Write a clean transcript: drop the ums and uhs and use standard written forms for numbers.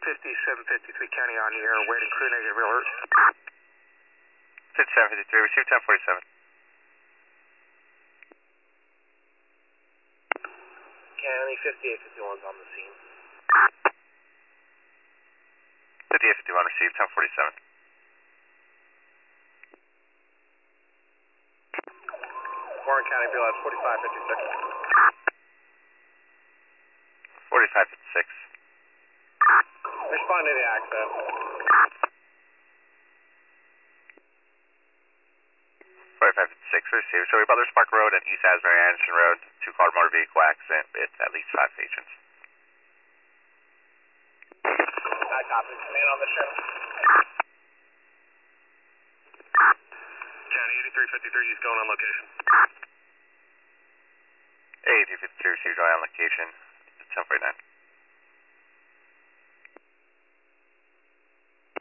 5753 County on the air, waiting crew negative alert. 5753, receive 1047. County 5851's on the scene. 5851, receive 1047. Warren County, BLS 4556. 4556. Respond to the accident. 4556, receive. Showing Brothers Park Road and East Asbury Anderson Road, two-car motor vehicle accident with at least 5 patrons. I copy. Command on the show. County 8353, he's going on location. 8353, receive, going on location, 1049.